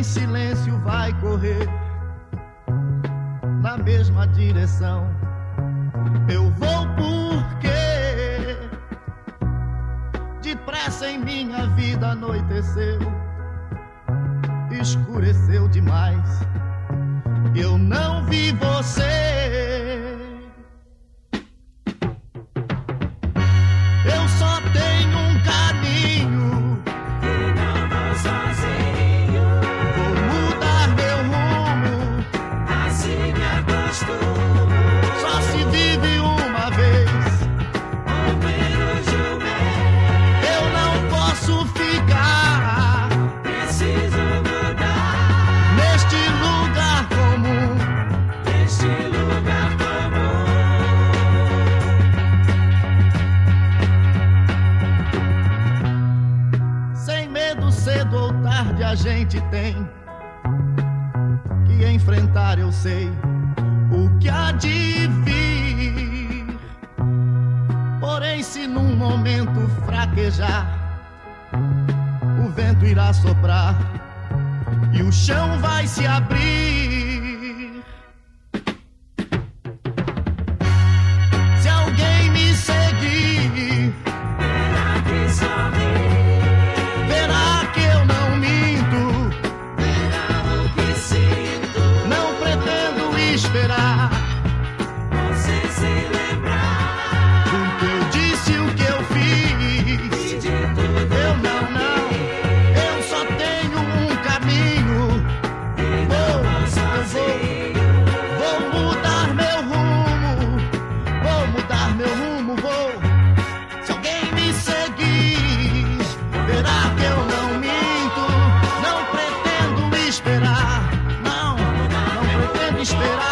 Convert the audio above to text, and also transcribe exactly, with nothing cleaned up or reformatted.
em silêncio vai correr na mesma direção. Eu vou porque depressa em minha vida anoiteceu, escureceu demais. Eu não vi você. Eu só tenho um caminho e não vou sozinho. Vou mudar meu rumo, assim me acostumo. só se vive uma vez, Ou menos de um mês. eu não posso ficar Preciso mudar neste lugar comum. neste lugar comum. Sem medo, cedo ou tarde a gente tem que enfrentar, eu sei o que há de vir. Porém, se num momento fraquejar, o vento irá soprar e o chão vai se abrir. Se alguém me seguir, Será que sorri? verá que eu não minto. Verá o que sinto. Não pretendo esperar Você se lembrar do que eu disse, o que eu fiz. e de tudo. Eu não, não, eu só tenho um caminho. E não vou sozinho. Vou mudar meu rumo, vou mudar meu rumo, vou. Se alguém me seguir, verá que eu não minto. Não pretendo esperar, não, não pretendo esperar.